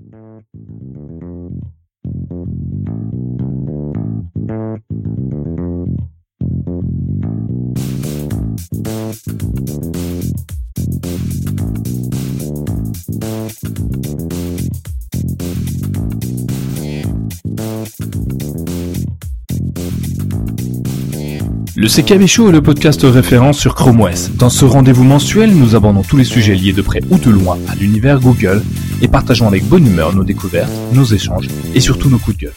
Le CKB Show est le podcast référence sur Chrome OS. Dans ce rendez-vous mensuel, nous abordons tous les sujets liés de près ou de loin à l'univers Google et partageons avec bonne humeur nos découvertes, nos échanges et surtout nos coups de gueule.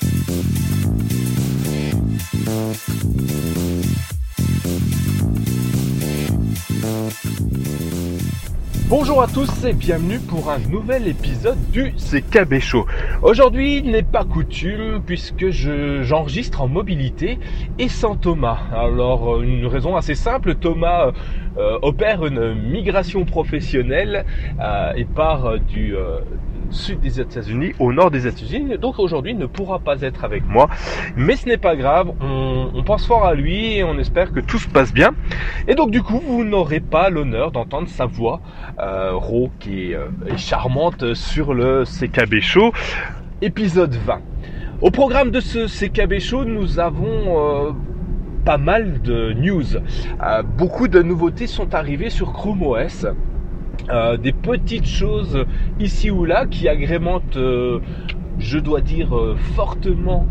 Bonjour à tous et bienvenue pour un nouvel épisode du CKB Show. Aujourd'hui il n'est pas coutume puisque j'enregistre en mobilité et sans Thomas. Alors une raison assez simple, Thomas opère une migration professionnelle et part du sud des États-Unis au nord des États-Unis. Donc aujourd'hui il ne pourra pas être avec moi. Mais ce n'est pas grave, on pense fort à lui et on espère que tout se passe bien. Et donc du coup vous n'aurez pas l'honneur d'entendre sa voix rauque et charmante sur le CKB Show, épisode 20. Au programme de ce CKB Show, nous avons pas mal de news. Beaucoup de nouveautés sont arrivées sur Chrome OS. Des petites choses ici ou là qui agrémentent, je dois dire, fortement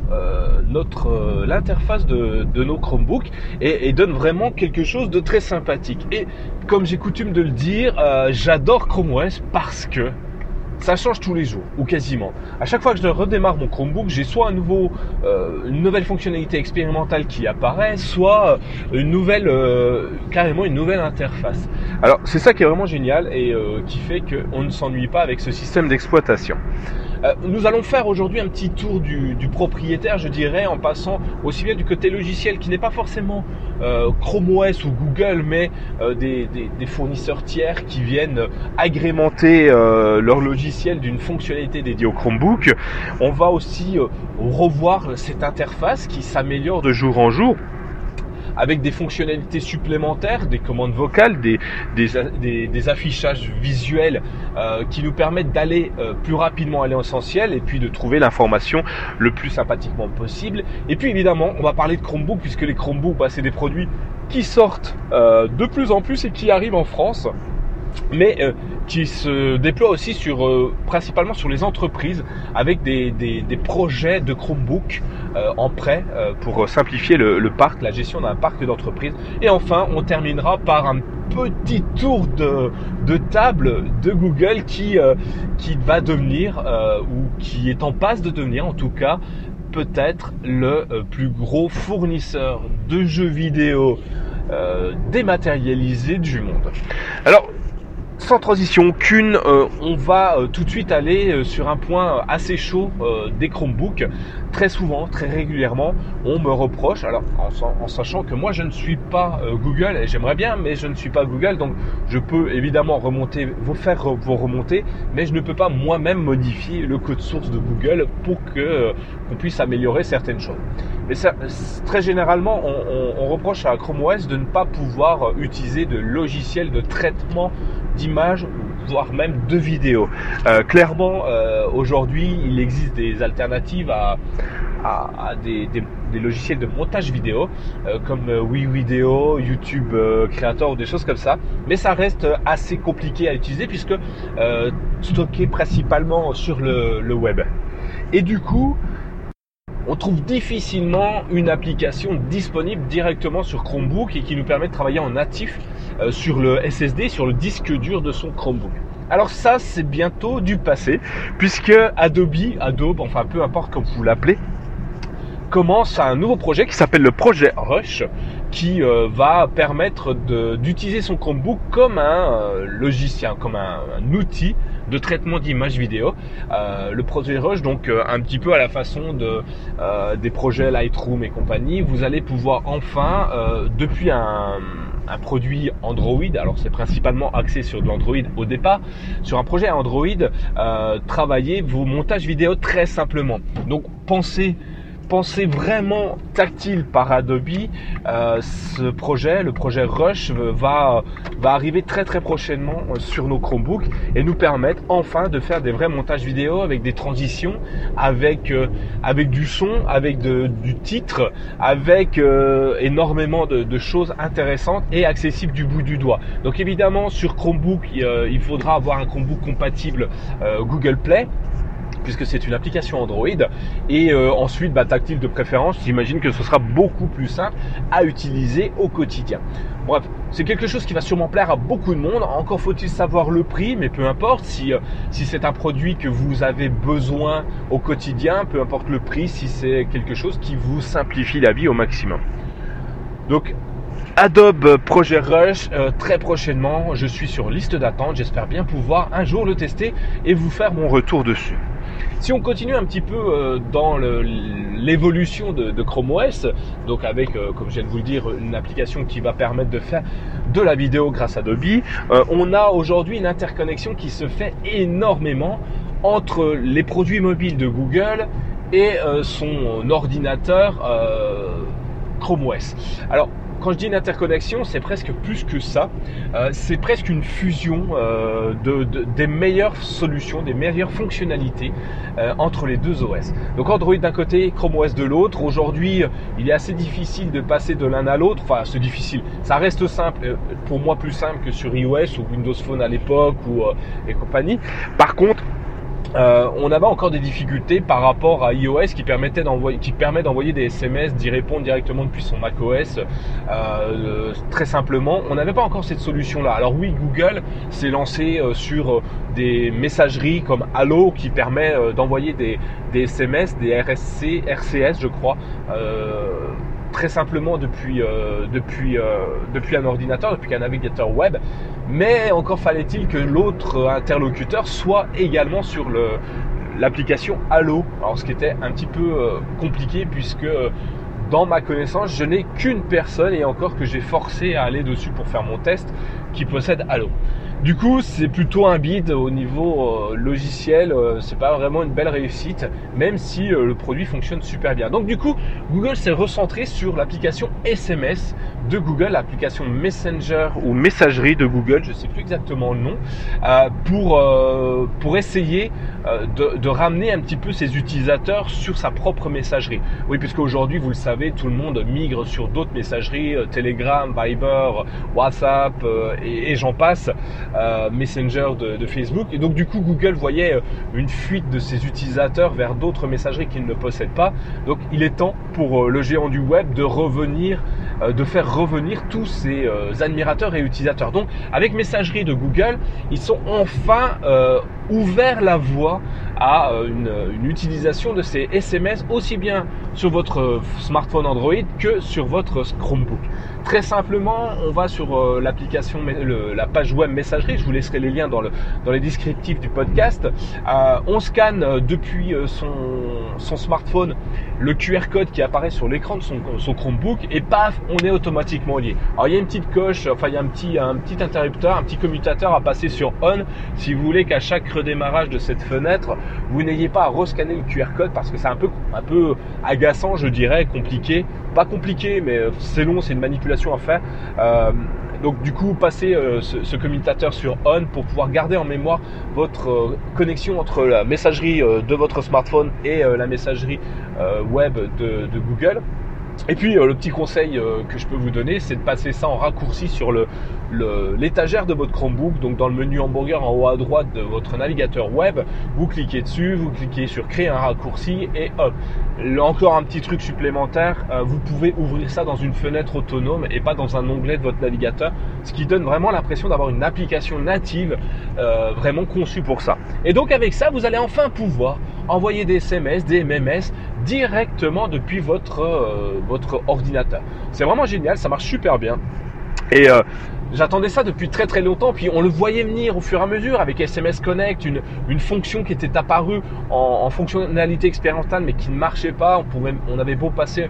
l'interface de nos Chromebooks et donne vraiment quelque chose de très sympathique. Et comme j'ai coutume de le dire, j'adore Chrome OS parce que ça change tous les jours, ou quasiment. À chaque fois que je redémarre mon Chromebook, j'ai soit une nouvelle fonctionnalité expérimentale qui apparaît, soit carrément une nouvelle interface. Alors c'est ça qui est vraiment génial et qui fait qu'on ne s'ennuie pas avec ce système d'exploitation. Nous allons faire aujourd'hui un petit tour du propriétaire, je dirais, en passant aussi bien du côté logiciel qui n'est pas forcément Chrome OS ou Google, mais des fournisseurs tiers qui viennent agrémenter leur logiciel d'une fonctionnalité dédiée au Chromebook. On va aussi revoir cette interface qui s'améliore de jour en jour, avec des fonctionnalités supplémentaires, des commandes vocales, des affichages visuels qui nous permettent d'aller plus rapidement à l'essentiel et puis de trouver l'information le plus sympathiquement possible. Et puis évidemment, on va parler de Chromebook puisque les Chromebooks, c'est des produits qui sortent de plus en plus et qui arrivent en France, mais qui se déploient aussi principalement sur les entreprises avec des projets de Chromebook en prêt pour simplifier le parc, la gestion d'un parc d'entreprises. Et enfin, on terminera par un petit tour de table de Google qui va devenir, ou qui est en passe de devenir en tout cas, peut-être le plus gros fournisseur de jeux vidéo dématérialisés du monde. Alors, sans transition aucune, on va tout de suite aller sur un point assez chaud des Chromebooks. Très souvent, très régulièrement, on me reproche, alors en sachant que moi je ne suis pas Google, et j'aimerais bien, mais je ne suis pas Google, donc je peux évidemment faire vos remontées, mais je ne peux pas moi-même modifier le code source de Google pour qu'on puisse améliorer certaines choses. Mais ça, très généralement, on reproche à Chrome OS de ne pas pouvoir utiliser de logiciel de traitement d'images, voire même de vidéos. Clairement, aujourd'hui, il existe des alternatives à des logiciels de montage vidéo comme WeVideo, YouTube Creator ou des choses comme ça, mais ça reste assez compliqué à utiliser puisque stocké principalement sur le web. Et du coup, on trouve difficilement une application disponible directement sur Chromebook et qui nous permet de travailler en natif sur le SSD, sur le disque dur de son Chromebook. Alors ça, c'est bientôt du passé, puisque Adobe, enfin peu importe comme vous l'appelez, commence un nouveau projet qui s'appelle le projet Rush, qui va permettre d'utiliser son Chromebook comme un logiciel, comme un outil de traitement d'images vidéo. Le projet Rush, donc un petit peu à la façon des projets Lightroom et compagnie, vous allez pouvoir enfin, depuis un produit Android, alors c'est principalement axé sur de l'Android au départ, sur un projet Android, travailler vos montages vidéo très simplement. Donc pensez pensé vraiment tactile par Adobe, ce projet, le projet Rush, va arriver très très prochainement sur nos Chromebooks et nous permettre enfin de faire des vrais montages vidéo avec des transitions, avec du son, avec du titre, avec énormément de choses intéressantes et accessibles du bout du doigt. Donc évidemment sur Chromebook, il faudra avoir un Chromebook compatible Google Play, puisque c'est une application Android, et ensuite tactile de préférence. J'imagine que ce sera beaucoup plus simple à utiliser au quotidien. Bref, c'est quelque chose qui va sûrement plaire à beaucoup de monde. Encore faut-il savoir le prix, mais peu importe si c'est un produit que vous avez besoin au quotidien, peu importe le prix, si c'est quelque chose qui vous simplifie la vie au maximum. Donc Adobe Projet Rush, très prochainement, je suis sur liste d'attente. J'espère bien pouvoir un jour le tester et vous faire mon retour dessus. Si on continue un petit peu dans l'évolution de Chrome OS, donc avec, comme je viens de vous le dire, une application qui va permettre de faire de la vidéo grâce à Adobe, on a aujourd'hui une interconnexion qui se fait énormément entre les produits mobiles de Google et son ordinateur Chrome OS. Alors, quand je dis une interconnexion, c'est presque plus que ça. C'est presque une fusion des meilleures solutions, des meilleures fonctionnalités entre les deux OS. Donc Android d'un côté, Chrome OS de l'autre. Aujourd'hui, il est assez difficile de passer de l'un à l'autre. Enfin, c'est difficile. Ça reste simple, pour moi plus simple que sur iOS ou Windows Phone à l'époque et compagnie. Par contre, on avait encore des difficultés par rapport à iOS qui permet d'envoyer des SMS, d'y répondre directement depuis son macOS. Très simplement, on n'avait pas encore cette solution-là. Alors oui, Google s'est lancé sur des messageries comme Allo qui permet d'envoyer des SMS, des RCS, je crois. Très simplement depuis un ordinateur, depuis un navigateur web, mais encore fallait-il que l'autre interlocuteur soit également sur l'application Allo. Alors ce qui était un petit peu compliqué puisque dans ma connaissance, je n'ai qu'une personne et encore que j'ai forcé à aller dessus pour faire mon test qui possède Allo. Du coup, c'est plutôt un bide au niveau logiciel, c'est pas vraiment une belle réussite, même si le produit fonctionne super bien. Donc du coup, Google s'est recentré sur l'application SMS de Google, l'application Messenger ou messagerie de Google, je sais plus exactement le nom, pour essayer de ramener un petit peu ses utilisateurs sur sa propre messagerie. Oui, puisque aujourd'hui, vous le savez, tout le monde migre sur d'autres messageries, Telegram, Viber, WhatsApp et j'en passe. Messenger de Facebook, et donc du coup Google voyait une fuite de ses utilisateurs vers d'autres messageries qu'ils ne possèdent pas. Donc il est temps pour le géant du web de faire revenir tous ses admirateurs et utilisateurs. Donc avec messagerie de Google, ils sont enfin ouvert la voie à une utilisation de ces SMS aussi bien sur votre smartphone Android que sur votre Chromebook. Très simplement, on va sur l'application, la page web messagerie. Je vous laisserai les liens dans les descriptifs du podcast. On scanne depuis son smartphone le QR code qui apparaît sur l'écran de son Chromebook et paf, on est automatiquement lié. Alors il y a une petite coche, enfin il y a un petit interrupteur, un petit commutateur à passer sur on si vous voulez qu'à chaque redémarrage de cette fenêtre, vous n'ayez pas à rescanner le QR code parce que c'est un peu agaçant, je dirais, compliqué. Pas compliqué, mais c'est long, c'est une manipulation à faire. Donc du coup, passez ce commutateur sur on pour pouvoir garder en mémoire votre connexion entre la messagerie de votre smartphone et la messagerie web de Google. Et puis le petit conseil que je peux vous donner, c'est de passer ça en raccourci sur l'étagère de votre Chromebook. Donc dans le menu hamburger en haut à droite de votre navigateur web, vous cliquez dessus, vous cliquez sur créer un raccourci et hop. Encore un petit truc supplémentaire, vous pouvez ouvrir ça dans une fenêtre autonome et pas dans un onglet de votre navigateur, ce qui donne vraiment l'impression d'avoir une application native vraiment conçue pour ça. Et donc avec ça, vous allez enfin pouvoir envoyer des SMS, des MMS directement depuis votre ordinateur. C'est vraiment génial, ça marche super bien. Et j'attendais ça depuis très très longtemps, puis on le voyait venir au fur et à mesure avec SMS Connect, une fonction qui était apparue en fonctionnalité expérimentale mais qui ne marchait pas. On avait beau passer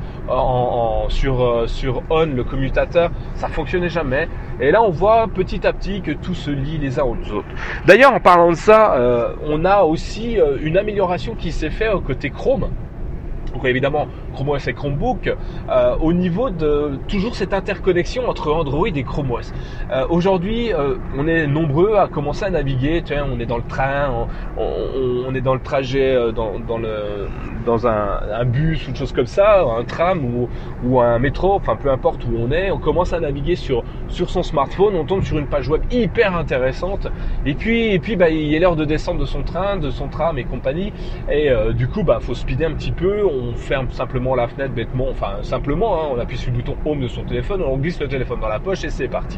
sur on le commutateur, ça fonctionnait jamais. Et là on voit petit à petit que tout se lie les uns aux autres. D'ailleurs en parlant de ça, on a aussi une amélioration qui s'est faite au côté Chrome. Donc évidemment, Chrome OS et Chromebook, au niveau de toujours cette interconnexion entre Android et Chrome OS. Aujourd'hui, on est nombreux à commencer à naviguer. Tiens, on est dans le train, on est dans le trajet, dans un bus ou une chose comme ça, un tram ou un métro, enfin peu importe où on est. On commence à naviguer sur son smartphone, on tombe sur une page web hyper intéressante. Et puis il est l'heure de descendre de son train, de son tram et compagnie. Et du coup, faut speeder un petit peu. On ferme simplement la fenêtre bêtement, on appuie sur le bouton Home de son téléphone, on glisse le téléphone dans la poche et c'est parti.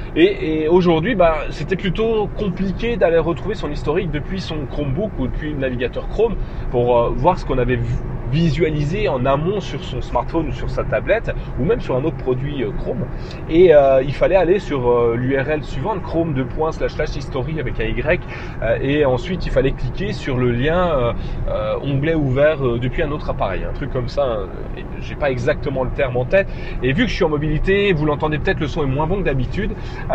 Et aujourd'hui, c'était plutôt compliqué d'aller retrouver son historique depuis son Chromebook ou depuis le navigateur Chrome pour voir ce qu'on avait visualisé en amont sur son smartphone ou sur sa tablette ou même sur un autre produit Chrome. Et il fallait aller sur l'URL suivante, chrome://history avec un Y, et ensuite il fallait cliquer sur le lien onglet ouvert depuis un autre appareil, un truc comme ça. J'ai pas exactement le terme en tête, et vu que je suis en mobilité, vous l'entendez peut-être, le son est moins bon que d'habitude,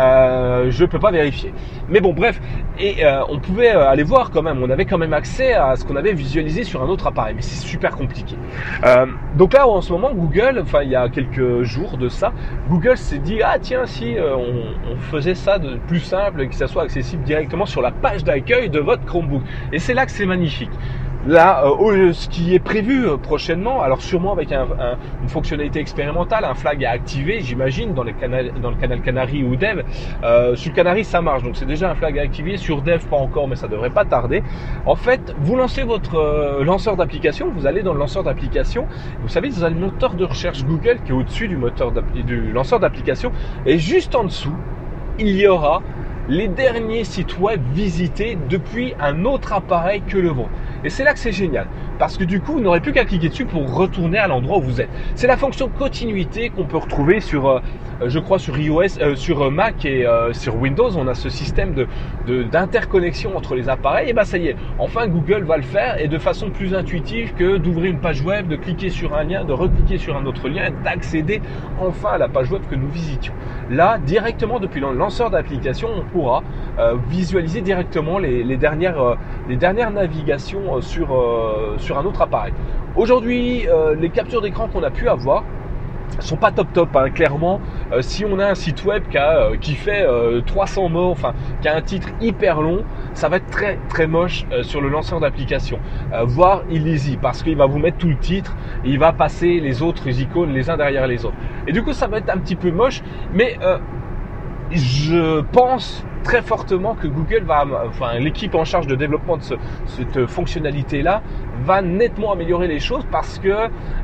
je peux pas vérifier, mais bon bref. Et on pouvait aller voir quand même, on avait quand même accès à ce qu'on avait visualisé sur un autre appareil, mais c'est super compliqué. Donc là en ce moment Google, il y a quelques jours de ça, Google s'est dit tiens, si on faisait ça de plus simple, que ça soit accessible directement sur la page d'accueil de votre Chromebook. Et c'est là que c'est magnifique. Là, ce qui est prévu prochainement, alors sûrement avec une fonctionnalité expérimentale, un flag à activer, j'imagine, dans le canal Canary ou Dev. Sur Canary, ça marche, donc c'est déjà un flag à activer. Sur Dev, pas encore, mais ça devrait pas tarder. En fait, vous lancez votre lanceur d'application, vous allez dans le lanceur d'application. Vous savez, vous avez le moteur de recherche Google qui est au-dessus du lanceur d'application, et juste en dessous, il y aura les derniers sites web visités depuis un autre appareil que le vôtre. Et c'est là que c'est génial, parce que du coup, vous n'aurez plus qu'à cliquer dessus pour retourner à l'endroit où vous êtes. C'est la fonction continuité qu'on peut retrouver sur, je crois, sur iOS, sur Mac et sur Windows. On a ce système d'interconnexion entre les appareils. Et ça y est, enfin Google va le faire, et de façon plus intuitive que d'ouvrir une page web, de cliquer sur un lien, de recliquer sur un autre lien, d'accéder enfin à la page web que nous visitions. Là, directement depuis le lanceur d'application, on pourra visualiser directement les dernières navigations sur un autre appareil. Aujourd'hui, les captures d'écran qu'on a pu avoir sont pas top, clairement. Si on a un site web qui fait 300 mots, qui a un titre hyper long, ça va être très très moche sur le lanceur d'application, voire illisible, parce qu'il va vous mettre tout le titre et il va passer les autres icônes les uns derrière les autres, et du coup ça va être un petit peu moche. Mais je pense très fortement que Google l'équipe en charge de développement de cette fonctionnalité-là va nettement améliorer les choses, parce que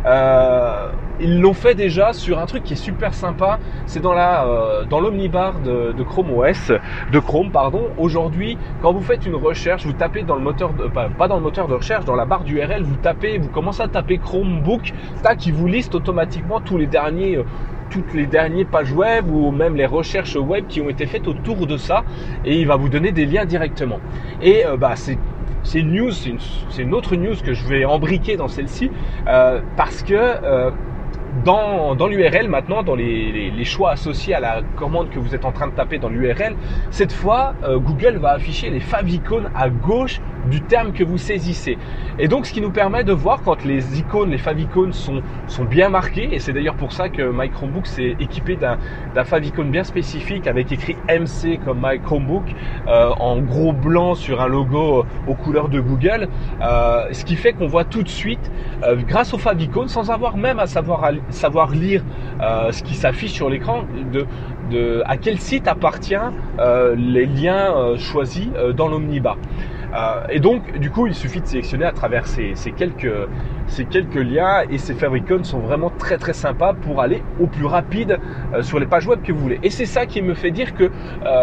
ils l'ont fait déjà sur un truc qui est super sympa. C'est dans l'omnibar de Chrome OS, Aujourd'hui, quand vous faites une recherche, vous tapez dans le moteur pas dans le moteur de recherche, dans la barre d'URL, vous commencez à taper Chromebook, il vous liste automatiquement toutes les dernières pages web ou même les recherches web qui ont été faites autour de ça, et il va vous donner des liens directement. Et c'est une autre news que je vais embriquer dans celle-ci, parce que dans l'URL maintenant, dans les choix associés à la commande que vous êtes en train de taper dans l'URL, cette fois Google va afficher les favicons à gauche du terme que vous saisissez. Et donc ce qui nous permet de voir quand les favicons sont bien marqués, et c'est d'ailleurs pour ça que My Chromebook s'est équipé d'un favicon bien spécifique avec écrit MC comme My Chromebook en gros blanc sur un logo aux couleurs de Google, ce qui fait qu'on voit tout de suite grâce au favicon, sans avoir même à savoir lire ce qui s'affiche sur l'écran, à quel site appartient les liens choisis dans l'omnibar. Et donc du coup il suffit de sélectionner à travers ces quelques liens, et ces favicons sont vraiment très très sympas pour aller au plus rapide sur les pages web que vous voulez. Et c'est ça qui me fait dire que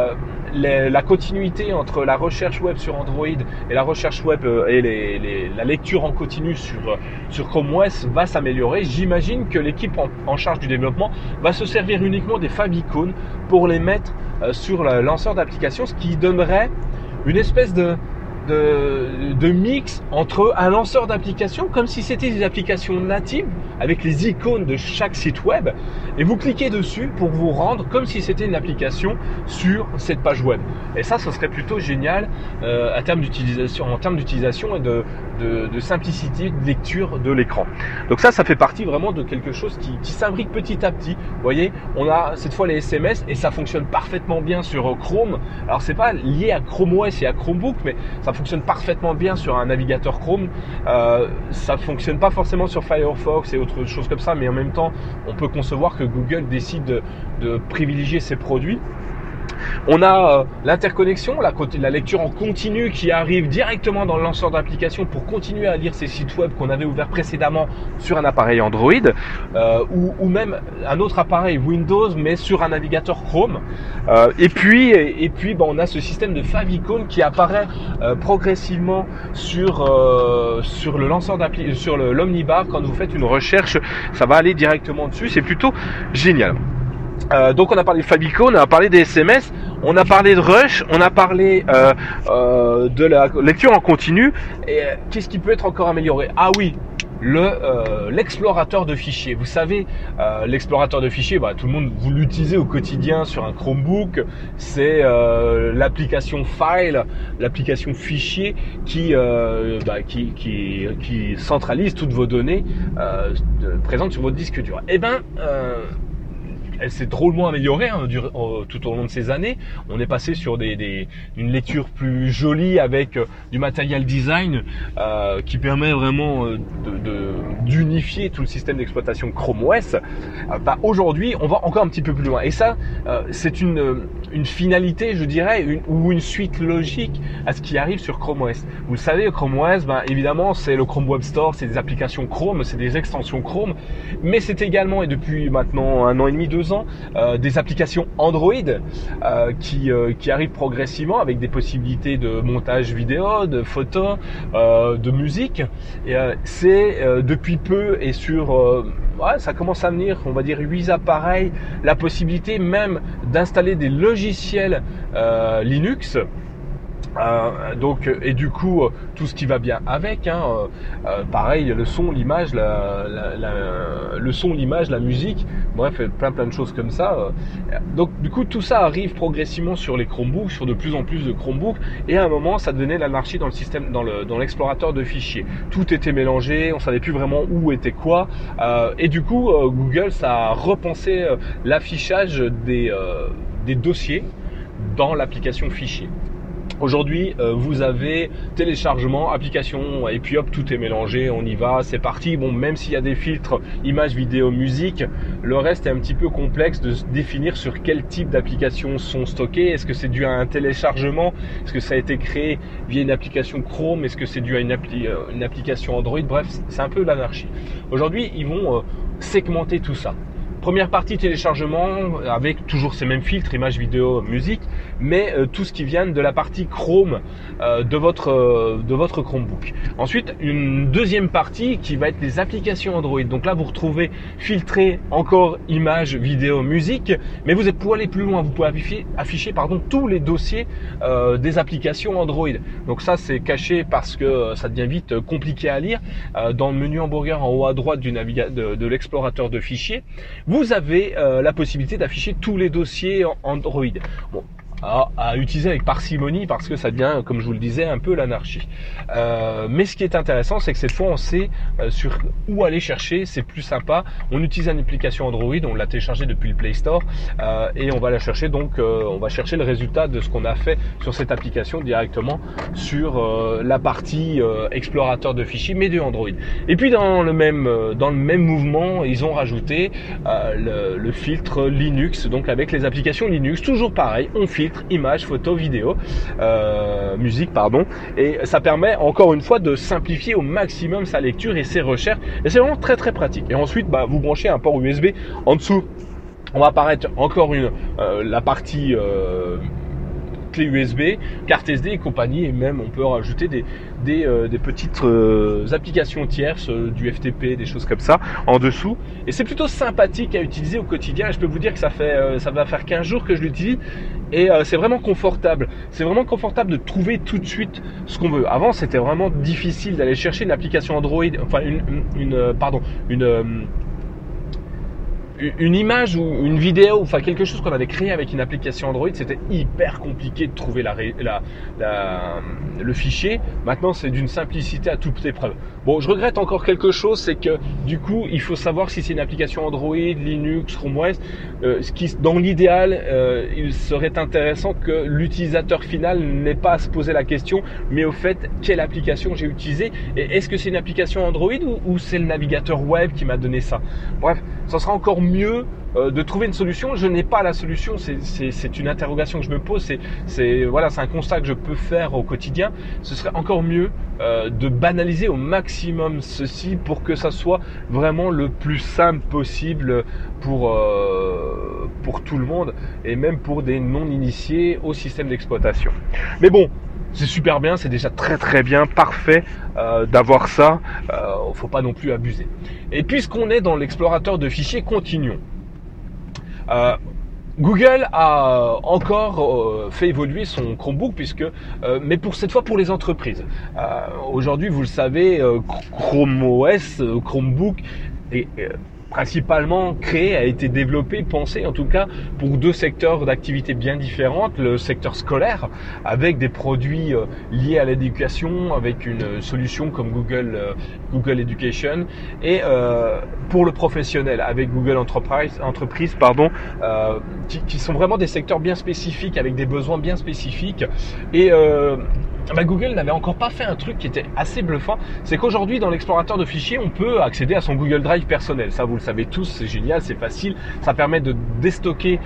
la continuité entre la recherche web sur Android et la recherche web et la lecture en continu sur Chrome OS va s'améliorer. J'imagine que l'équipe en charge du développement va se servir uniquement des favicons pour les mettre sur le lanceur d'application, ce qui donnerait une espèce de mix entre un lanceur d'application, comme si c'était des applications natives avec les icônes de chaque site web, et vous cliquez dessus pour vous rendre comme si c'était une application sur cette page web. Et ça, ce serait plutôt génial en termes d'utilisation et de simplicité de lecture de l'écran. Donc ça fait partie vraiment de quelque chose qui s'imbrique petit à petit. Vous voyez, on a cette fois les SMS et ça fonctionne parfaitement bien sur Chrome. Alors c'est pas lié à Chrome OS et à Chromebook, mais ça fonctionne parfaitement bien sur un navigateur Chrome. Ça fonctionne pas forcément sur Firefox et autres choses comme ça, mais en même temps, on peut concevoir que Google décide de privilégier ses produits. On a l'interconnexion, la lecture en continu qui arrive directement dans le lanceur d'application pour continuer à lire ces sites web qu'on avait ouverts précédemment sur un appareil Android ou même un autre appareil Windows mais sur un navigateur Chrome. Et puis on a ce système de favicon qui apparaît progressivement sur le lanceur d'application, sur l'Omnibar. Quand vous faites une recherche, ça va aller directement dessus. C'est plutôt génial. Donc on a parlé de favicon, on a parlé des SMS, on a parlé de Rush, on a parlé de la lecture en continu. Et qu'est-ce qui peut être encore amélioré? Ah oui, l'explorateur de fichiers. Vous savez, l'explorateur de fichiers, tout le monde vous l'utilisez au quotidien sur un Chromebook. C'est l'application File, l'application fichier qui centralise toutes vos données présentes sur votre disque dur. Elle s'est drôlement améliorée tout au long de ces années. On est passé sur une lecture plus jolie avec du matériel design qui permet vraiment d'unifier tout le système d'exploitation Chrome OS. Aujourd'hui, on va encore un petit peu plus loin. Et ça, c'est une finalité, je dirais, ou une suite logique à ce qui arrive sur Chrome OS. Vous le savez, Chrome OS, évidemment, c'est le Chrome Web Store, c'est des applications Chrome, c'est des extensions Chrome, mais c'est également, et depuis maintenant 1 an et demi, 2 ans, des applications Android qui arrivent progressivement avec des possibilités de montage vidéo, de photos, de musique. Et c'est depuis peu et sur ça commence à venir, on va dire 8 appareils, la possibilité même d'installer des logiciels Linux. Et du coup tout ce qui va bien avec, pareil, le son, l'image, la musique, bref, plein de choses comme ça. Donc du coup tout ça arrive progressivement sur les Chromebooks, sur de plus en plus de Chromebooks, et à un moment ça devenait l'anarchie dans le système, dans l'explorateur de fichiers. Tout était mélangé, on savait plus vraiment où était quoi, et du coup Google ça a repensé l'affichage des dossiers dans l'application fichier. Aujourd'hui, vous avez téléchargement, application, et puis hop, tout est mélangé, on y va, c'est parti. Bon, même s'il y a des filtres, images, vidéo, musique, le reste est un petit peu complexe de définir sur quel type d'applications sont stockées. Est-ce que c'est dû à un téléchargement? Est-ce que ça a été créé via une application Chrome? Est-ce que c'est dû à une application Android? Bref, c'est un peu l'anarchie. Aujourd'hui, ils vont segmenter tout ça. Première partie téléchargement avec toujours ces mêmes filtres, images, vidéo, musique, mais tout ce qui vient de la partie Chrome de votre Chromebook. Ensuite, une deuxième partie qui va être les applications Android. Donc là, vous retrouvez filtré encore images, vidéo, musique, mais vous pouvez aller plus loin. Vous pouvez afficher tous les dossiers des applications Android. Donc ça, c'est caché parce que ça devient vite compliqué à lire. Dans le menu hamburger en haut à droite de l'explorateur de fichiers, vous avez la possibilité d'afficher tous les dossiers Android. Bon, à utiliser avec parcimonie parce que ça devient, comme je vous le disais, un peu l'anarchie. Mais ce qui est intéressant, c'est que cette fois on sait sur où aller chercher, c'est plus sympa. On utilise une application Android, on l'a téléchargée depuis le Play Store et on va la chercher, donc on va chercher le résultat de ce qu'on a fait sur cette application directement sur la partie explorateur de fichiers, mais de Android. Et puis dans le même mouvement, ils ont rajouté le filtre Linux, donc avec les applications Linux, toujours pareil, on filtre images, photos, vidéos, musique, et ça permet encore une fois de simplifier au maximum sa lecture et ses recherches, et c'est vraiment très très pratique. Et ensuite vous branchez un port USB en dessous, on va apparaître encore la partie clé USB, carte SD et compagnie, et même on peut rajouter des petites applications tierces, du FTP, des choses comme ça en dessous, et c'est plutôt sympathique à utiliser au quotidien. Et je peux vous dire que ça va faire 15 jours que je l'utilise et c'est vraiment confortable. C'est vraiment confortable de trouver tout de suite ce qu'on veut. Avant, c'était vraiment difficile d'aller chercher une application Android, enfin une image ou une vidéo, enfin quelque chose qu'on avait créé avec une application Android, c'était hyper compliqué de trouver le fichier. Maintenant, c'est d'une simplicité à toute épreuve. Bon, je regrette encore quelque chose, c'est que du coup, il faut savoir si c'est une application Android, Linux, Chrome OS. Dans l'idéal, il serait intéressant que l'utilisateur final n'ait pas à se poser la question, mais au fait, quelle application j'ai utilisée et est-ce que c'est une application Android ou c'est le navigateur web qui m'a donné ça. Bref, ça sera encore mieux de trouver une solution. Je n'ai pas la solution, c'est une interrogation que je me pose, c'est un constat que je peux faire au quotidien. Ce serait encore mieux de banaliser au maximum ceci pour que ça soit vraiment le plus simple possible pour tout le monde et même pour des non-initiés au système d'exploitation. Mais bon, c'est super bien, c'est déjà très très bien, parfait d'avoir ça, faut pas non plus abuser. Et puisqu'on est dans l'explorateur de fichiers, continuons. Google a encore fait évoluer son Chromebook mais pour cette fois pour les entreprises. Aujourd'hui, vous le savez, Chrome OS, Chromebook est principalement créé, a été développé, pensé en tout cas pour deux secteurs d'activité bien différentes. Le secteur scolaire avec des produits liés à l'éducation, avec une solution comme Google Education, et pour le professionnel avec Google Entreprise, qui sont vraiment des secteurs bien spécifiques avec des besoins bien spécifiques. Et Google n'avait encore pas fait un truc qui était assez bluffant, c'est qu'aujourd'hui dans l'explorateur de fichiers on peut accéder à son Google Drive personnel. Ça vous le savez tous, c'est génial, c'est facile, ça permet de déstocker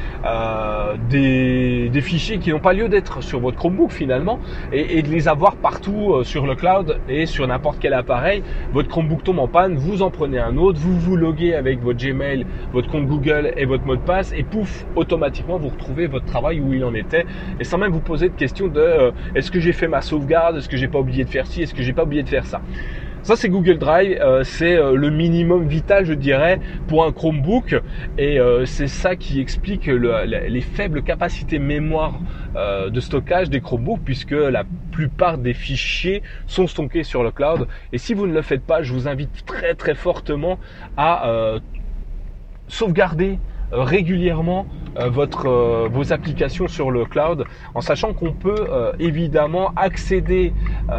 des fichiers qui n'ont pas lieu d'être sur votre Chromebook finalement et de les avoir partout sur le cloud et sur n'importe quel appareil. Votre Chromebook tombe en panne, vous en prenez un autre, vous loguez avec votre Gmail, votre compte Google et votre mot de passe et pouf, automatiquement vous retrouvez votre travail où il en était et sans même vous poser de questions de est-ce que j'ai fait ma sauvegarde, est-ce que j'ai pas oublié de faire ci, est-ce que j'ai pas oublié de faire ça. Ça c'est Google Drive, c'est le minimum vital je dirais pour un Chromebook et c'est ça qui explique les faibles capacités mémoire de stockage des Chromebooks puisque la plupart des fichiers sont stockés sur le cloud et si vous ne le faites pas, je vous invite très très fortement à sauvegarder régulièrement vos applications sur le cloud en sachant qu'on peut évidemment accéder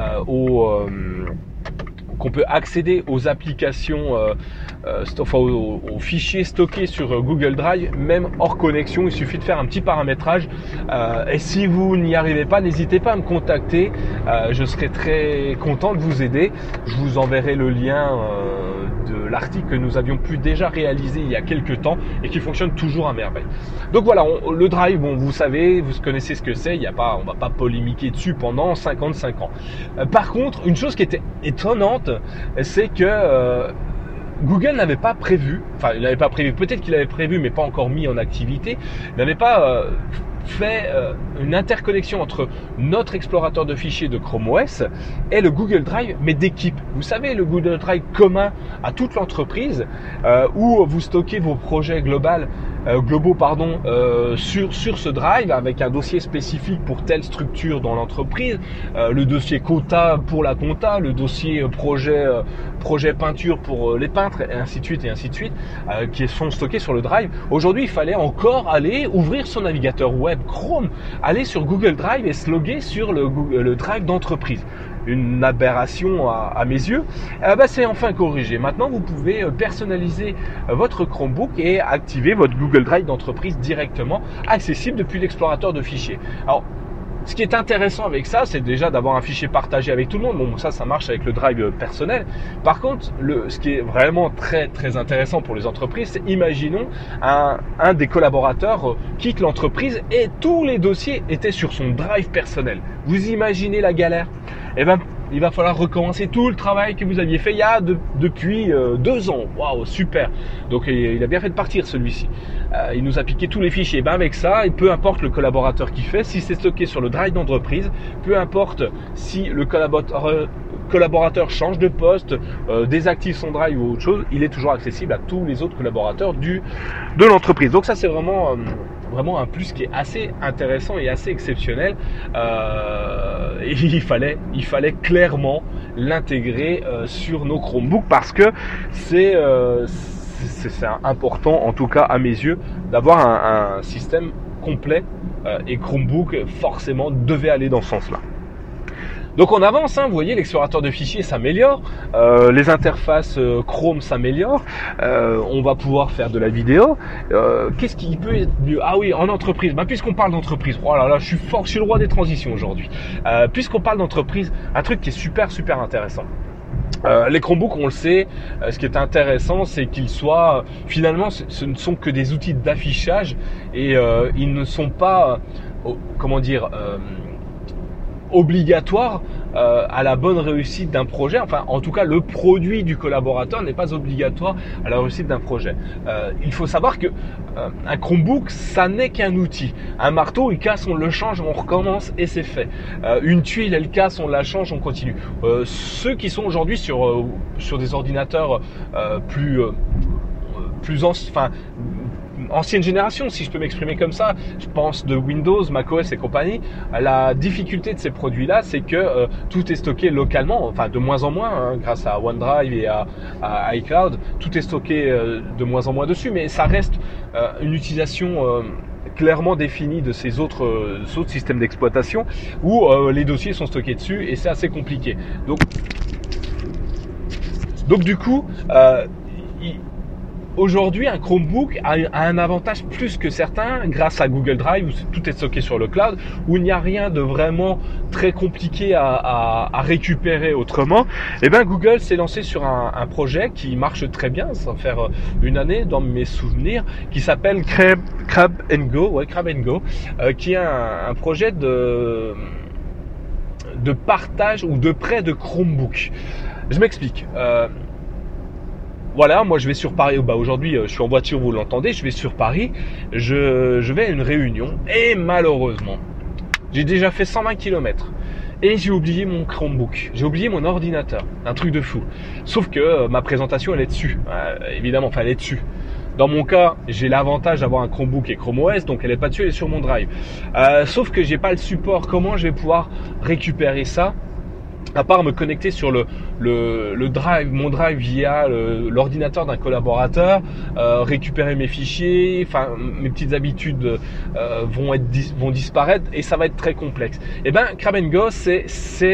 aux applications, aux fichiers stockés sur Google Drive, même hors connexion. Il suffit de faire un petit paramétrage. Et si vous n'y arrivez pas, n'hésitez pas à me contacter. Je serai très content de vous aider. Je vous enverrai le lien de l'article que nous avions pu déjà réaliser il y a quelques temps et qui fonctionne toujours à merveille. Donc voilà, le Drive, bon, vous savez, vous connaissez ce que c'est. On va pas polémiquer dessus pendant 55 ans. Par contre, une chose qui était étonnante, c'est que Google n'avait pas prévu, peut-être qu'il avait prévu mais pas encore mis en activité, n'avait pas fait une interconnexion entre notre explorateur de fichiers de Chrome OS et le Google Drive, mais d'équipe. Vous savez, le Google Drive commun à toute l'entreprise où vous stockez vos projets globaux sur ce drive avec un dossier spécifique pour telle structure dans l'entreprise, le dossier compta pour la compta, le dossier projet peinture pour les peintres et ainsi de suite qui sont stockés sur le drive. Aujourd'hui, il fallait encore aller ouvrir son navigateur web Chrome, aller sur Google Drive et se loguer sur le drive d'entreprise. Une aberration à mes yeux. C'est enfin corrigé. Maintenant, vous pouvez personnaliser votre Chromebook et activer votre Google Drive d'entreprise directement, accessible depuis l'explorateur de fichiers. Alors, ce qui est intéressant avec ça, c'est déjà d'avoir un fichier partagé avec tout le monde. Bon, ça marche avec le drive personnel. Par contre, ce qui est vraiment très très intéressant pour les entreprises, c'est imaginons un des collaborateurs quitte l'entreprise et tous les dossiers étaient sur son drive personnel. Vous imaginez la galère? Eh ben, il va falloir recommencer tout le travail que vous aviez fait depuis 2 ans. Waouh, super. Donc il a bien fait de partir celui-ci. Il nous a piqué tous les fichiers. Ben avec ça, et peu importe le collaborateur qui fait, si c'est stocké sur le drive d'entreprise, peu importe si le collaborateur change de poste, désactive son drive ou autre chose, il est toujours accessible à tous les autres collaborateurs de l'entreprise. Donc ça c'est vraiment un plus qui est assez intéressant et assez exceptionnel. Et il fallait clairement l'intégrer sur nos Chromebooks parce que c'est c'est important, en tout cas à mes yeux, d'avoir un système complet et Chromebook forcément devait aller dans ce sens-là. Donc on avance, vous voyez, l'explorateur de fichiers s'améliore, les interfaces Chrome s'améliorent, on va pouvoir faire de la vidéo. Qu'est-ce qui peut être mieux? Ah oui, en entreprise, puisqu'on parle d'entreprise, oh là là, je suis le roi des transitions aujourd'hui. Puisqu'on parle d'entreprise, un truc qui est super intéressant. Les Chromebooks, on le sait, ce qui est intéressant, c'est qu'ils soient, finalement, ce ne sont que des outils d'affichage et ils ne sont pas, obligatoire à la bonne réussite d'un projet. Enfin, en tout cas, le produit du collaborateur n'est pas obligatoire à la réussite d'un projet. Il faut savoir que un Chromebook, ça n'est qu'un outil. Un marteau, il casse, on le change, on recommence et c'est fait. Une tuile, elle casse, on la change, on continue. Ceux qui sont aujourd'hui sur des ordinateurs ancienne génération, si je peux m'exprimer comme ça, je pense de Windows, macOS et compagnie. La difficulté de ces produits-là, c'est que tout est stocké localement, enfin de moins en moins, grâce à OneDrive et à iCloud, tout est stocké de moins en moins dessus, mais ça reste une utilisation clairement définie de ces autres systèmes d'exploitation où les dossiers sont stockés dessus et c'est assez compliqué. Donc du coup, aujourd'hui, un Chromebook a un avantage plus que certains grâce à Google Drive où tout est stocké sur le cloud, où il n'y a rien de vraiment très compliqué à récupérer autrement. Et bien Google s'est lancé sur un projet qui marche très bien, ça va faire une année dans mes souvenirs, qui s'appelle Grab and Go, qui est un projet de partage ou de prêt de Chromebook. Je m'explique. Voilà, moi je vais sur Paris, aujourd'hui je suis en voiture, vous l'entendez, je vais sur Paris, je vais à une réunion et malheureusement, j'ai déjà fait 120 km et j'ai oublié mon Chromebook, j'ai oublié mon ordinateur, un truc de fou. Sauf que ma présentation elle est dessus, évidemment, elle est dessus. Dans mon cas, j'ai l'avantage d'avoir un Chromebook et Chrome OS, donc elle est pas dessus, elle est sur mon Drive. Sauf que j'ai pas le support, comment je vais pouvoir récupérer ça ? À part me connecter sur le drive, mon drive via l'ordinateur d'un collaborateur, récupérer mes fichiers, enfin mes petites habitudes vont disparaître et ça va être très complexe. Et ben Grab and Go c'est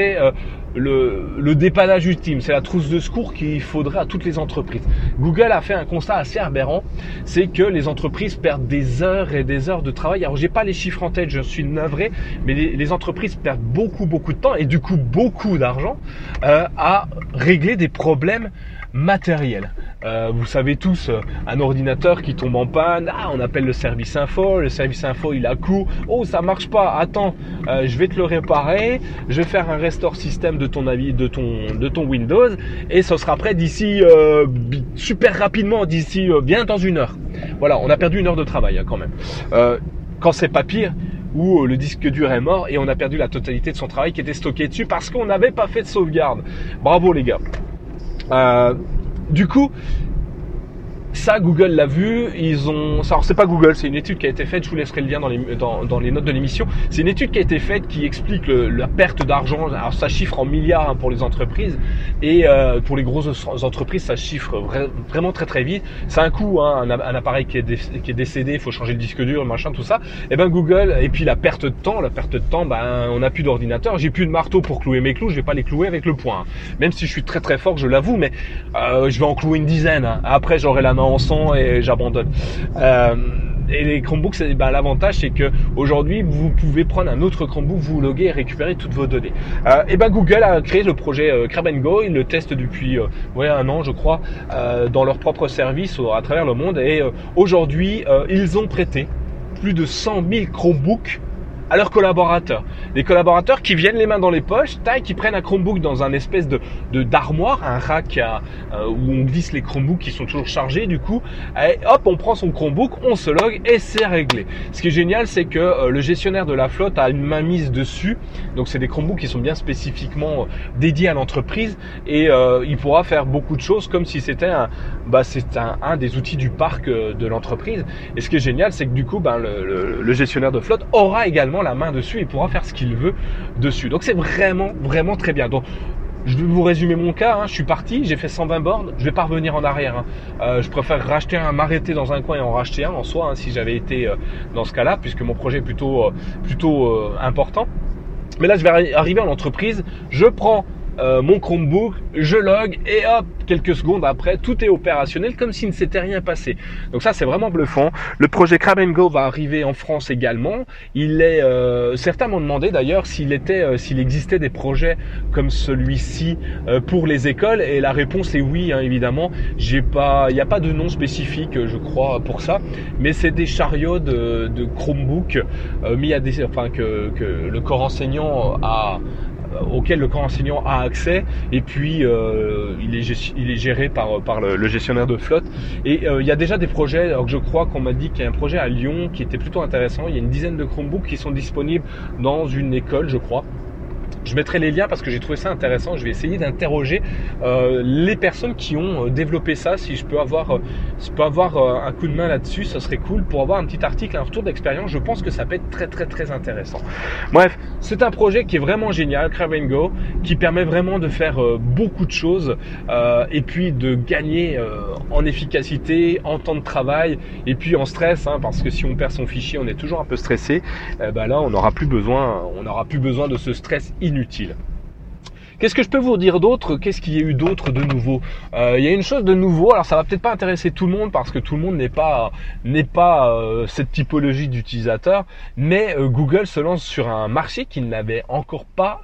le dépannage ultime, c'est la trousse de secours qu'il faudrait à toutes les entreprises. Google a fait un constat assez aberrant, c'est que les entreprises perdent des heures et des heures de travail. Alors j'ai pas les chiffres en tête, je suis navré, mais les entreprises perdent beaucoup de temps et du coup beaucoup d'argent à régler des problèmes matériel. Vous savez tous, un ordinateur qui tombe en panne, on appelle le service info il a court, oh ça marche pas, attends, je vais te le réparer, je vais faire un restore system de ton Windows et ce sera prêt d'ici super rapidement, d'ici bien dans une heure. Voilà, on a perdu une heure de travail quand même. Quand c'est pas pire, où le disque dur est mort et on a perdu la totalité de son travail qui était stocké dessus parce qu'on n'avait pas fait de sauvegarde. Bravo les gars. Du coup, ça Google l'a vu, alors c'est pas Google, c'est une étude qui a été faite, je vous laisserai le lien dans les notes de l'émission. C'est une étude qui a été faite qui explique la perte d'argent. Alors ça chiffre en milliards pour les entreprises et pour les grosses entreprises ça chiffre vraiment très vite. C'est un coût, un appareil qui est décédé, il faut changer le disque dur, machin, tout ça. Et ben Google, et puis la perte de temps, on n'a plus d'ordinateur, j'ai plus de marteau pour clouer mes clous, je vais pas les clouer avec le poing. Même si je suis très fort, je l'avoue, mais je vais en clouer une dizaine. Après j'aurai la main en sang et j'abandonne. Et les Chromebooks, l'avantage c'est que aujourd'hui vous pouvez prendre un autre Chromebook, vous loguer et récupérer toutes vos données. Et Google a créé le projet Grab and Go, ils le testent depuis un an je crois dans leur propre service à travers le monde et aujourd'hui ils ont prêté plus de 100 000 Chromebooks à leurs collaborateurs. Les collaborateurs qui viennent les mains dans les poches, qui prennent un Chromebook dans un espèce d'armoire, un rack où on glisse les Chromebooks qui sont toujours chargés du coup, et hop, on prend son Chromebook, on se log et c'est réglé. Ce qui est génial, c'est que le gestionnaire de la flotte a une main mise dessus, donc c'est des Chromebooks qui sont bien spécifiquement dédiés à l'entreprise et il pourra faire beaucoup de choses comme si c'était un des outils du parc de l'entreprise. Et ce qui est génial, c'est que du coup, le gestionnaire de flotte aura également la main dessus et pourra faire ce qu'il veut dessus. Donc c'est vraiment très bien. Donc je vais vous résumer mon cas, je suis parti, j'ai fait 120 bornes, je vais pas revenir en arrière. Je préfère m'arrêter dans un coin et en racheter un en soi, si j'avais été dans ce cas-là, puisque mon projet est plutôt important. Mais là, je vais arriver en entreprise, je prends mon Chromebook, je log et hop, quelques secondes après, tout est opérationnel comme s'il ne s'était rien passé. Donc ça, c'est vraiment bluffant. Le projet Grab & Go va arriver en France également. Certains m'ont demandé d'ailleurs s'il existait des projets comme celui-ci pour les écoles, et la réponse est oui, évidemment. Il n'y a pas de nom spécifique, je crois, pour ça, mais c'est des chariots de Chromebook mis à que le corps enseignant auquel le corps enseignant a accès, et puis il est géré par le gestionnaire de flotte. Et il y a déjà des projets, alors que je crois qu'on m'a dit qu'il y a un projet à Lyon qui était plutôt intéressant. Il y a une dizaine de Chromebooks qui sont disponibles dans une école, je crois. Je mettrai les liens parce que j'ai trouvé ça intéressant. Je vais essayer d'interroger les personnes qui ont développé ça. Si je peux avoir un coup de main là-dessus, ça serait cool pour avoir un petit article, un retour d'expérience. Je pense que ça peut être très très très intéressant. Bref, c'est un projet qui est vraiment génial, Grab & Go, qui permet vraiment de faire beaucoup de choses et puis de gagner en efficacité, en temps de travail et puis en stress, parce que si on perd son fichier, on est toujours un peu stressé. Là, on n'aura plus besoin de ce stress inutile. Qu'est-ce que je peux vous dire d'autre? Qu'est-ce qu'il y a eu d'autre de nouveau? Il y a une chose de nouveau, alors ça va peut-être pas intéresser tout le monde parce que tout le monde n'est pas cette typologie d'utilisateur, mais Google se lance sur un marché qu'il n'avait encore pas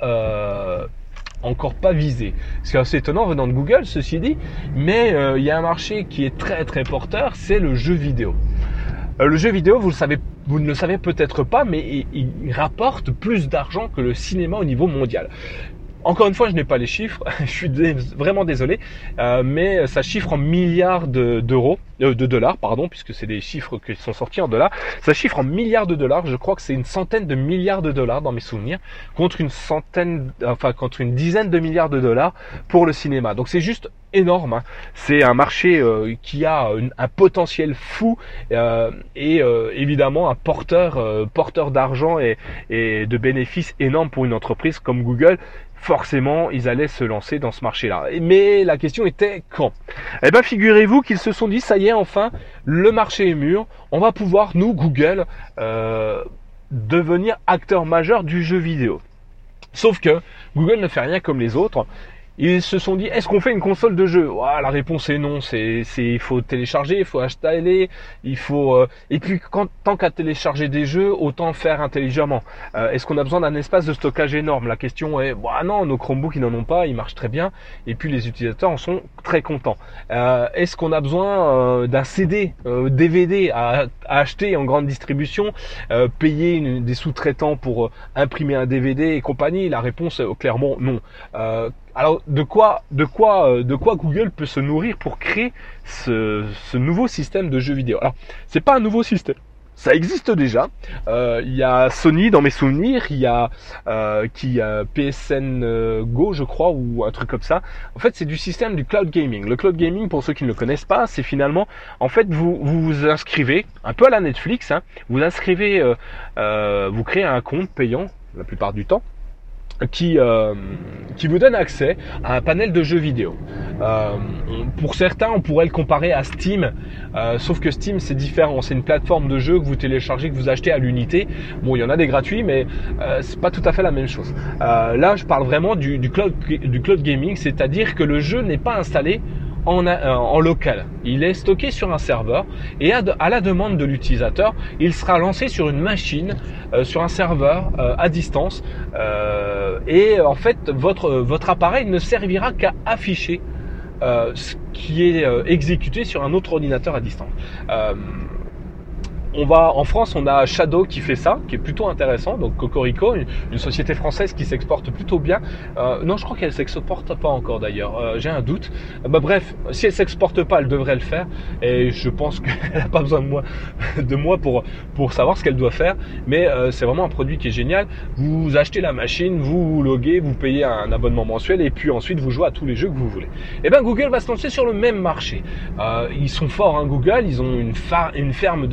visé. C'est assez étonnant venant de Google, ceci dit, mais il y a un marché qui est très très porteur, c'est le jeu vidéo. Le jeu vidéo, vous ne le savez peut-être pas, mais il rapporte plus d'argent que le cinéma au niveau mondial. Encore une fois, je n'ai pas les chiffres, je suis vraiment désolé, mais ça chiffre en milliards de dollars, puisque c'est des chiffres qui sont sortis en dollars. Ça chiffre en milliards de dollars, je crois que c'est une centaine de milliards de dollars dans mes souvenirs, contre une dizaine de milliards de dollars pour le cinéma. Donc c'est juste énorme, C'est un marché qui a un potentiel fou et évidemment un porteur d'argent et de bénéfices énormes pour une entreprise comme Google. Forcément, ils allaient se lancer dans ce marché-là. Mais la question était quand? Figurez-vous qu'ils se sont dit, ça y est, enfin, le marché est mûr. On va pouvoir, nous, Google, devenir acteur majeur du jeu vidéo. Sauf que Google ne fait rien comme les autres. Ils se sont dit, est-ce qu'on fait une console de jeu? La réponse est non. Il faut télécharger, il faut installer, et puis tant qu'à télécharger des jeux, autant faire intelligemment. Est-ce qu'on a besoin d'un espace de stockage énorme? La question est, non, nos Chromebooks ils n'en ont pas, ils marchent très bien, et puis les utilisateurs en sont très contents. Est-ce qu'on a besoin d'un CD, DVD à acheter en grande distribution, payer des sous-traitants pour imprimer un DVD et compagnie? La réponse est clairement non. Alors de quoi Google peut se nourrir pour créer ce nouveau système de jeux vidéo? Alors c'est pas un nouveau système, ça existe déjà. Il y a Sony dans mes souvenirs, il y a PSN Go je crois, ou un truc comme ça. En fait c'est du système du cloud gaming. Le cloud gaming, pour ceux qui ne le connaissent pas, c'est finalement en fait vous inscrivez un peu à la Netflix, vous inscrivez, vous créez un compte payant la plupart du temps, qui vous donne accès à un panel de jeux vidéo. Pour certains, on pourrait le comparer à Steam, sauf que Steam c'est différent. C'est une plateforme de jeux que vous téléchargez, que vous achetez à l'unité. Bon, il y en a des gratuits, mais c'est pas tout à fait la même chose. Là, je parle vraiment du cloud gaming, c'est-à-dire que le jeu n'est pas installé en local. Il est stocké sur un serveur et à la demande de l'utilisateur, il sera lancé sur une machine, sur un serveur à distance, et en fait votre appareil ne servira qu'à afficher ce qui est exécuté sur un autre ordinateur à distance. En France, on a Shadow qui fait ça, qui est plutôt intéressant. Donc Cocorico, une société française qui s'exporte plutôt bien. Non, je crois qu'elle s'exporte pas encore d'ailleurs. J'ai un doute. Bref, si elle s'exporte pas, elle devrait le faire. Et je pense qu'elle n'a pas besoin de moi pour savoir ce qu'elle doit faire. Mais c'est vraiment un produit qui est génial. Vous achetez la machine, vous loguez, vous payez un abonnement mensuel et puis ensuite vous jouez à tous les jeux que vous voulez. Et Google va se lancer sur le même marché. Ils sont forts, Google. Ils ont une ferme de serveurs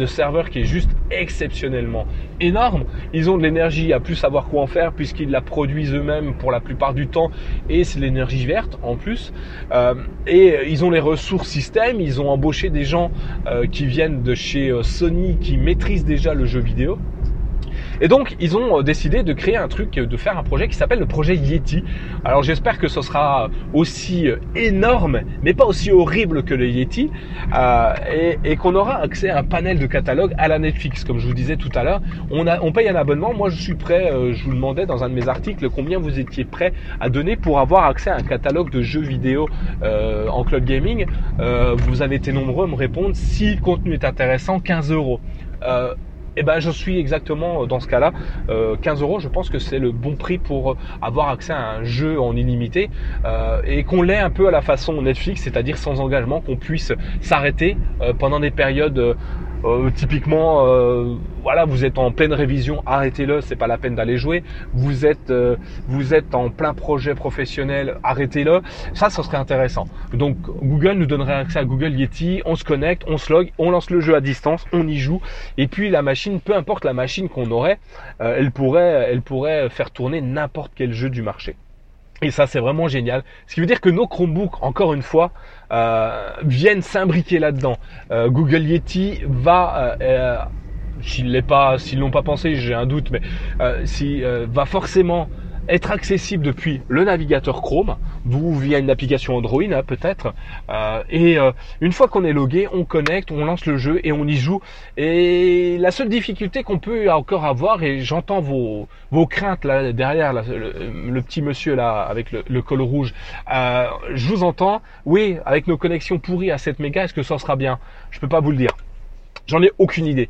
qui est juste exceptionnellement énorme. Ils ont de l'énergie à plus savoir quoi en faire puisqu'ils la produisent eux-mêmes pour la plupart du temps et c'est de l'énergie verte en plus. Et ils ont les ressources système, ils ont embauché des gens qui viennent de chez Sony qui maîtrisent déjà le jeu vidéo. Et donc, ils ont décidé de créer un truc, de faire un projet qui s'appelle le projet Yeti. Alors, j'espère que ce sera aussi énorme, mais pas aussi horrible que le Yeti, et qu'on aura accès à un panel de catalogue à la Netflix, comme je vous disais tout à l'heure. On paye un abonnement. Moi, je suis prêt. Je vous demandais dans un de mes articles combien vous étiez prêt à donner pour avoir accès à un catalogue de jeux vidéo en cloud gaming. Vous avez été nombreux à me répondre. Si le contenu est intéressant, 15 €. Eh ben, je suis exactement dans ce cas-là. 15 €, je pense que c'est le bon prix pour avoir accès à un jeu en illimité et qu'on l'ait un peu à la façon Netflix, c'est-à-dire sans engagement, qu'on puisse s'arrêter pendant des périodes. Typiquement, voilà, vous êtes en pleine révision, arrêtez-le, c'est pas la peine d'aller jouer. Vous êtes en plein projet professionnel, arrêtez-le. Ça serait intéressant. Donc Google nous donnerait accès à Google Yeti, on se connecte, on se log, on lance le jeu à distance, on y joue, et puis la machine, peu importe la machine qu'on aurait, elle pourrait faire tourner n'importe quel jeu du marché. Et ça, c'est vraiment génial. Ce qui veut dire que nos Chromebooks, encore une fois, viennent s'imbriquer là-dedans. Google Yeti va, s'ils l'ont pas pensé, j'ai un doute, mais va forcément être accessible depuis le navigateur Chrome, ou via une application Android peut-être, et une fois qu'on est logué, on connecte, on lance le jeu et on y joue. Et la seule difficulté qu'on peut encore avoir, et j'entends vos craintes là derrière là, le petit monsieur là avec le col rouge, je vous entends. Oui, avec nos connexions pourries à 7 mégas, est-ce que ça sera bien? Je peux pas vous le dire. J'en ai aucune idée.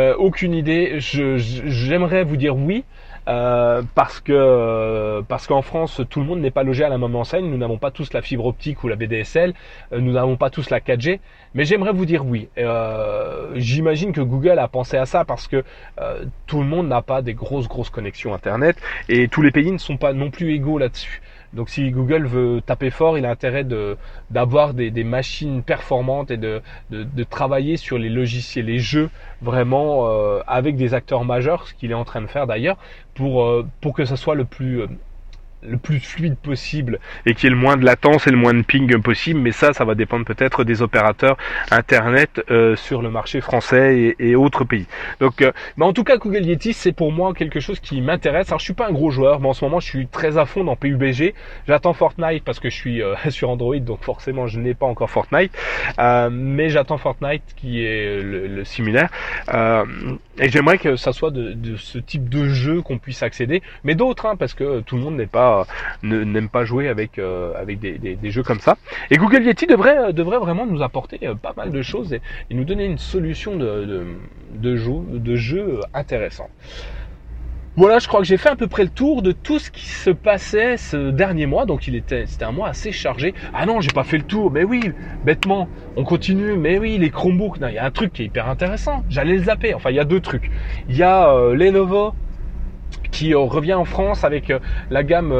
J'aimerais vous dire oui. Parce qu'en France, tout le monde n'est pas logé à la même enseigne. Nous n'avons pas tous la fibre optique ou la VDSL. Nous n'avons pas tous la 4G. Mais j'aimerais vous dire oui. J'imagine que Google a pensé à ça parce que tout le monde n'a pas des grosses connexions Internet et tous les pays ne sont pas non plus égaux là-dessus. Donc si Google veut taper fort, il a intérêt d'avoir des machines performantes et de travailler sur les logiciels, les jeux vraiment avec des acteurs majeurs, ce qu'il est en train de faire d'ailleurs, pour que ça soit le plus fluide possible et qu'il y ait le moins de latence et le moins de ping possible. Mais ça va dépendre peut-être des opérateurs internet sur le marché français et autres pays. Donc mais en tout cas, Google Yeti, c'est pour moi quelque chose qui m'intéresse. Alors je suis pas un gros joueur, mais en ce moment je suis très à fond dans PUBG. J'attends Fortnite parce que je suis sur Android, donc forcément je n'ai pas encore Fortnite, mais j'attends Fortnite qui est le similaire, et j'aimerais que ça soit de ce type de jeu qu'on puisse accéder, mais d'autres, parce que tout le monde n'aime pas jouer avec des jeux comme ça. Et Google Yeti devrait vraiment nous apporter pas mal de choses et nous donner une solution de jeu intéressant. Voilà, je crois que j'ai fait à peu près le tour de tout ce qui se passait ce dernier mois. Donc c'était un mois assez chargé. Ah non, j'ai pas fait le tour. Mais oui, bêtement, on continue. Mais oui, les Chromebooks. Non, il y a un truc qui est hyper intéressant. J'allais le zapper. Enfin, il y a deux trucs. Il y a Lenovo qui revient en France avec la gamme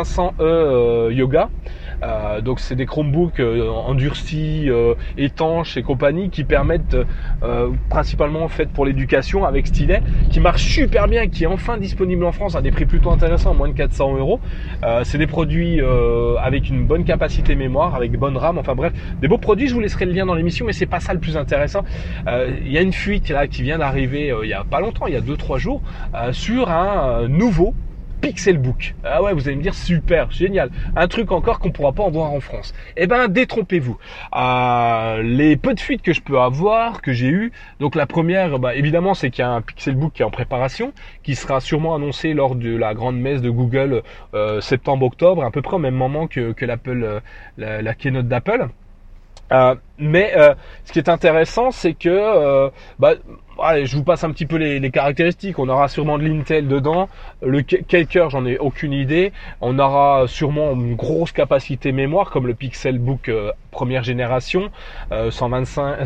500E Yoga. Donc c'est des Chromebooks endurcis, étanches et compagnie qui permettent principalement faites pour l'éducation avec stylet, qui marche super bien, qui est enfin disponible en France à des prix plutôt intéressants, moins de 400 €. C'est des produits avec une bonne capacité mémoire, avec bonne RAM, enfin bref, des beaux produits. Je vous laisserai le lien dans l'émission, mais c'est pas ça le plus intéressant. Il y a une fuite là qui vient d'arriver il y a pas longtemps, il y a 2-3 jours, sur un nouveau Pixelbook. Ah ouais, vous allez me dire super, génial. Un truc encore qu'on pourra pas en voir en France. Eh ben, détrompez-vous. Les peu de fuites que je peux avoir, que j'ai eu. Donc la première, évidemment, c'est qu'il y a un Pixelbook qui est en préparation, qui sera sûrement annoncé lors de la grande messe de Google septembre-octobre, à peu près au même moment que l'Apple, la keynote d'Apple. Mais ce qui est intéressant, c'est que allez, je vous passe un petit peu les caractéristiques. On aura sûrement de l'Intel dedans. Quel cœur, j'en ai aucune idée. On aura sûrement une grosse capacité mémoire comme le Pixelbook première génération, 125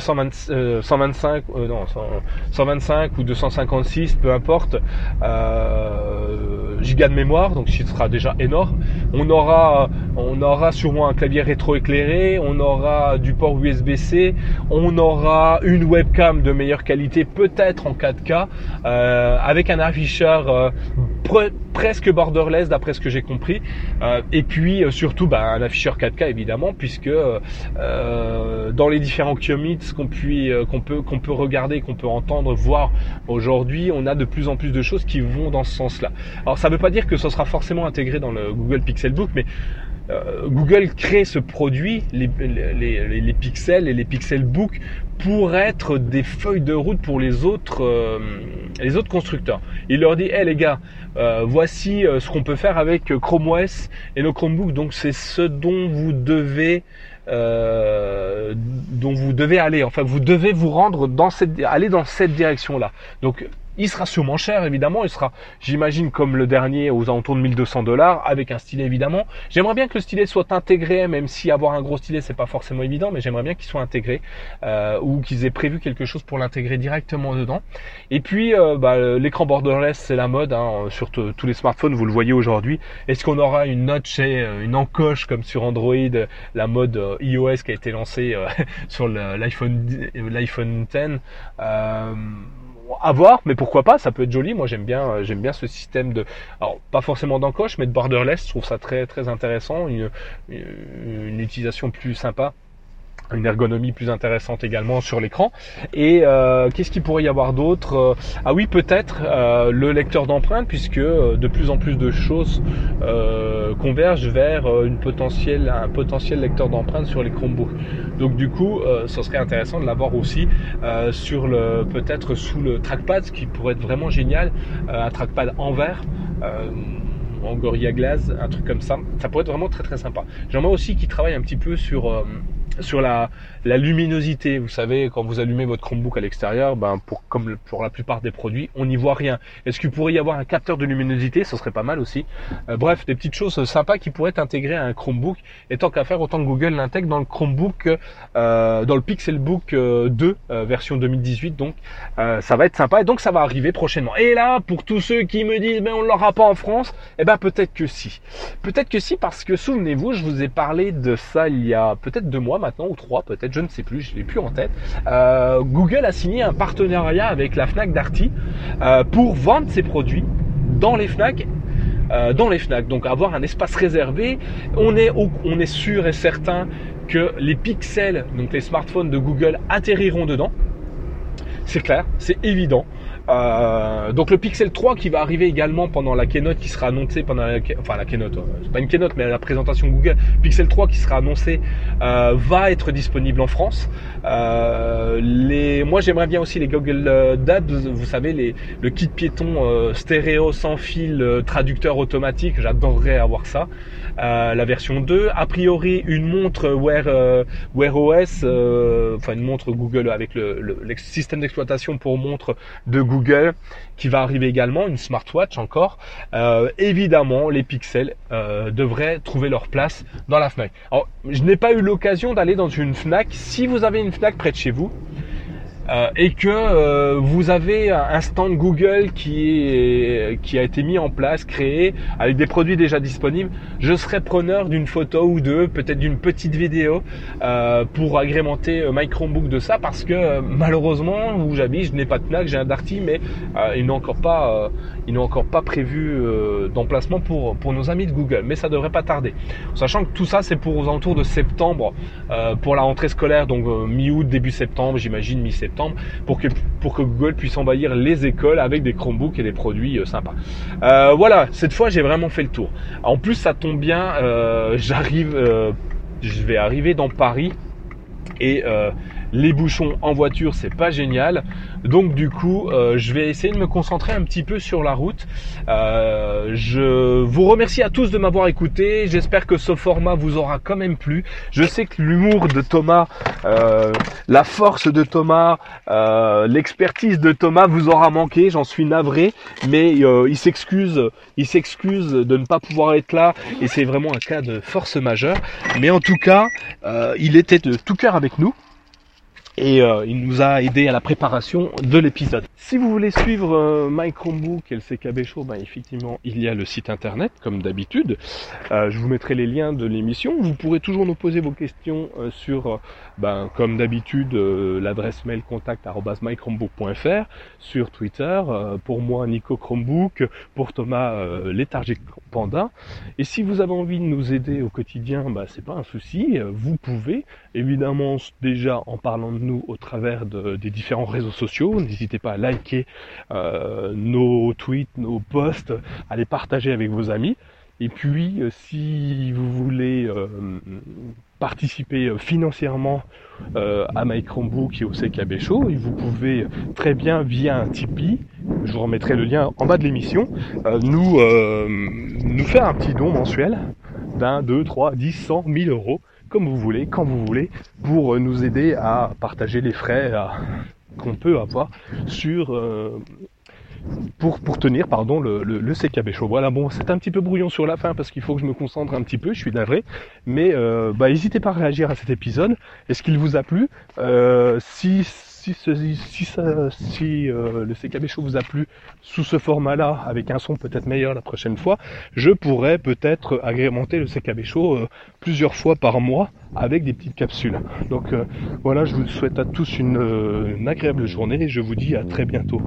ou 256, peu importe, gigas de mémoire, donc ce sera déjà énorme. On aura sûrement un clavier rétroéclairé, on aura du port USB USB-C, on aura une webcam de meilleure qualité, peut-être en 4K, avec un afficheur presque borderless d'après ce que j'ai compris, et puis surtout un afficheur 4K évidemment, puisque dans les différents Qmits qu'on peut regarder, qu'on peut entendre, voir aujourd'hui, on a de plus en plus de choses qui vont dans ce sens-là. Alors ça ne veut pas dire que ce sera forcément intégré dans le Google Pixelbook, mais Google crée ce produit, les pixels et les Pixelbook, pour être des feuilles de route pour les autres constructeurs. Il leur dit, hey les gars, voici ce qu'on peut faire avec Chrome OS et nos Chromebooks. Donc c'est ce dont vous devez aller. Enfin, vous devez vous rendre aller dans cette direction-là. Donc il sera sûrement cher, évidemment. Il sera, j'imagine, comme le dernier, aux alentours de $1 200, avec un stylet, évidemment. J'aimerais bien que le stylet soit intégré, même si avoir un gros stylet, c'est pas forcément évident, mais j'aimerais bien qu'il soit intégré, ou qu'ils aient prévu quelque chose pour l'intégrer directement dedans. Et puis, l'écran borderless, c'est la mode, sur tous les smartphones, vous le voyez aujourd'hui. Est-ce qu'on aura une notch et une encoche, comme sur Android, la mode iOS qui a été lancée sur l'iPhone 10, à voir, mais pourquoi pas, ça peut être joli. Moi j'aime bien ce système alors pas forcément d'encoche, mais de borderless. Je trouve ça très très intéressant, une utilisation plus sympa, une ergonomie plus intéressante également sur l'écran. Et qu'est-ce qu'il pourrait y avoir d'autre? Ah oui, peut-être le lecteur d'empreintes, puisque de plus en plus de choses convergent vers un potentiel lecteur d'empreintes sur les Chromebooks. Donc du coup, ça serait intéressant de l'avoir aussi peut-être sous le trackpad, ce qui pourrait être vraiment génial, un trackpad en verre. En Gorilla Glass, un truc comme ça pourrait être vraiment très très sympa. J'aimerais aussi qu'il travaille un petit peu sur la luminosité. Vous savez, quand vous allumez votre Chromebook à l'extérieur, comme pour la plupart des produits, on n'y voit rien. Est-ce qu'il pourrait y avoir un capteur de luminosité? Ce serait pas mal aussi. Bref, des petites choses sympas qui pourraient être intégrées à un Chromebook. Et tant qu'à faire, autant que Google l'intègre dans le Chromebook, dans le Pixelbook 2, version 2018. Donc, ça va être sympa. Et donc, ça va arriver prochainement. Et là, pour tous ceux qui me disent, mais on ne l'aura pas en France, peut-être que si. Peut-être que si, parce que souvenez-vous, je vous ai parlé de ça il y a peut-être 2 mois maintenant, ou 3 peut-être, je ne sais plus, je l'ai plus en tête. Google a signé un partenariat avec la Fnac Darty pour vendre ses produits dans les Fnac. Donc avoir un espace réservé. On est sûr et certain que les pixels, donc les smartphones de Google, atterriront dedans. C'est clair, c'est évident. Donc le Pixel 3 qui va arriver également pendant la keynote qui sera annoncée pendant la keynote, c'est pas une keynote mais la présentation Google, Pixel 3 qui sera annoncé va être disponible en France. Moi j'aimerais bien aussi les Google DAD, vous savez le kit piéton stéréo sans fil traducteur automatique, j'adorerais avoir ça. La version 2, a priori une montre Wear OS, une montre Google avec le système d'exploitation pour montre de Google qui va arriver également, une smartwatch encore. Évidemment, les pixels devraient trouver leur place dans la Fnac. Alors, je n'ai pas eu l'occasion d'aller dans une Fnac. Si vous avez une Fnac près de chez vous, et que vous avez un stand Google qui a été mis en place, créé, avec des produits déjà disponibles, je serais preneur d'une photo ou deux, peut-être d'une petite vidéo pour agrémenter my Chromebook de ça, parce que malheureusement où j'habite, je n'ai pas de Fnac, j'ai un Darty, mais ils n'ont encore pas prévu d'emplacement pour nos amis de Google, mais ça devrait pas tarder. Sachant que tout ça c'est pour aux alentours de septembre, pour la rentrée scolaire, donc mi-août, début septembre, j'imagine mi-septembre, pour que Google puisse envahir les écoles avec des Chromebooks et des produits sympas. Voilà, cette fois j'ai vraiment fait le tour. En plus ça tombe bien, je vais arriver dans Paris et les bouchons en voiture c'est pas génial, donc du coup je vais essayer de me concentrer un petit peu sur la route. Je vous remercie à tous de m'avoir écouté, j'espère que ce format vous aura quand même plu. Je sais que l'humour de Thomas, la force de Thomas, l'expertise de Thomas vous aura manqué, j'en suis navré, mais il s'excuse de ne pas pouvoir être là et c'est vraiment un cas de force majeure, mais en tout cas il était de tout cœur avec nous. Et il nous a aidé à la préparation de l'épisode. Si vous voulez suivre My Chromebook et le CKB Show, effectivement, il y a le site internet, comme d'habitude. Je vous mettrai les liens de l'émission. Vous pourrez toujours nous poser vos questions sur, comme d'habitude, l'adresse mail contact@mychromebook.fr, sur Twitter, pour moi Nico Chromebook, pour Thomas Léthargique Panda. Et si vous avez envie de nous aider au quotidien, c'est pas un souci. Vous pouvez, évidemment, déjà en parlant de nous au travers des différents réseaux sociaux. N'hésitez pas à liker nos tweets, nos posts, à les partager avec vos amis. Et puis, si vous voulez participer financièrement à My Chromebook et au CKB Show, vous pouvez très bien via un Tipeee, je vous remettrai le lien en bas de l'émission, nous faire un petit don mensuel d'1, 2, 3, 10, 100, 1000 euros, comme vous voulez, quand vous voulez, pour nous aider à partager les frais qu'on peut avoir pour tenir le CKB Show. Voilà, bon, c'est un petit peu brouillon sur la fin parce qu'il faut que je me concentre un petit peu, je suis navré, mais n'hésitez pas à réagir à cet épisode. Est-ce qu'il vous a plu? Si le CKB Show vous a plu sous ce format-là, avec un son peut-être meilleur la prochaine fois, je pourrais peut-être agrémenter le CKB Show plusieurs fois par mois avec des petites capsules. Donc voilà, je vous souhaite à tous une agréable journée et je vous dis à très bientôt.